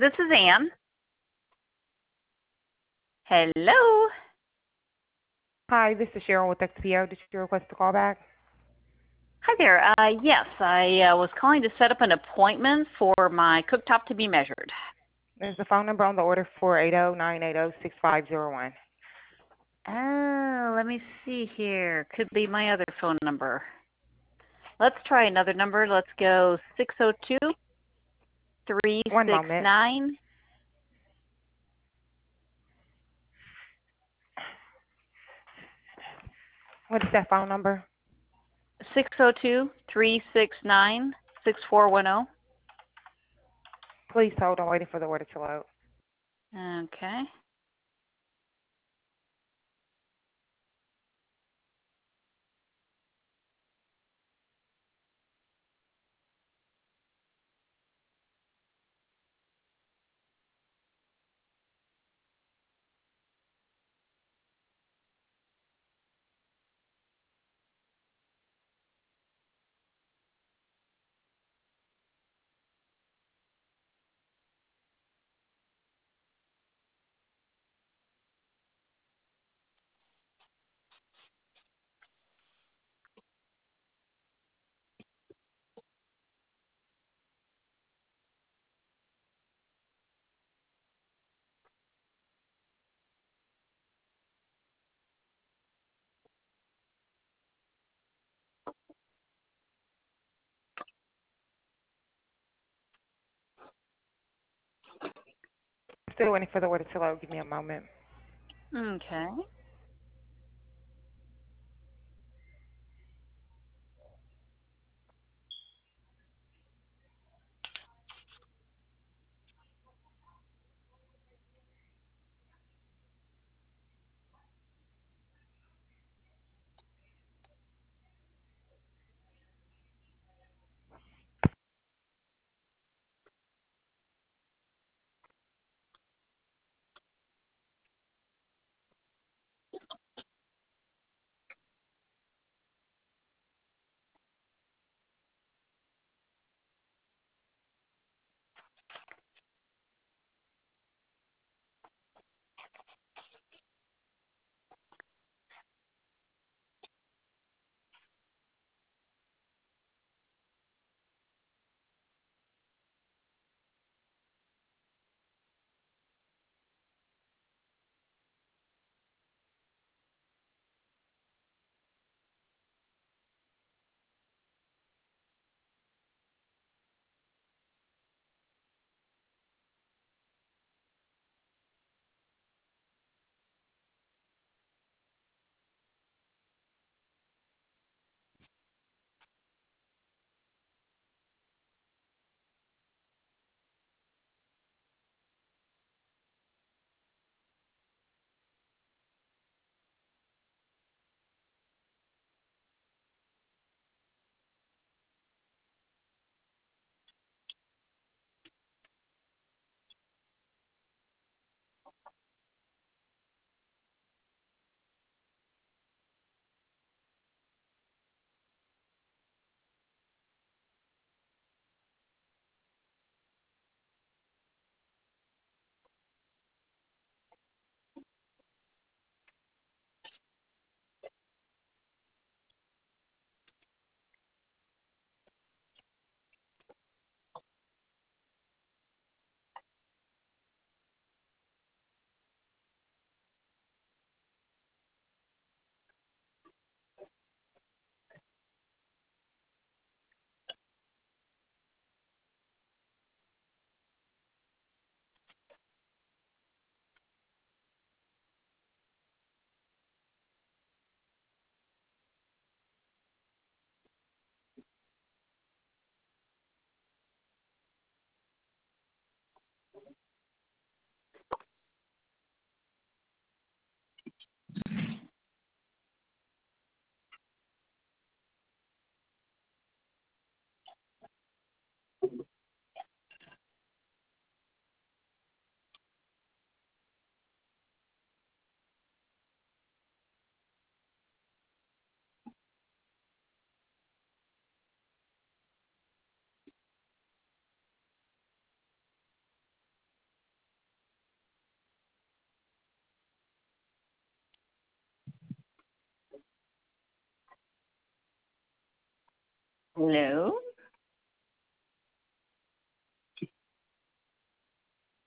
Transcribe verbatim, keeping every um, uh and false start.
This is Ann. Hello. Hi, this is Cheryl with X P O. Did you request a call back? Hi there. Uh, yes, I uh, was calling to set up an appointment for my cooktop to be measured. There's a phone number on the order four eight zero, nine eight zero, six five zero one. Oh, let me see here. Could be my other phone number. Let's try another number. Let's go six zero two, three One six moment. nine. What is that phone number? six zero two, three six nine, six four one zero. Please hold. I'm waiting for the order to load. Okay. Still waiting for the order to load. Give me a moment. Okay. Hello?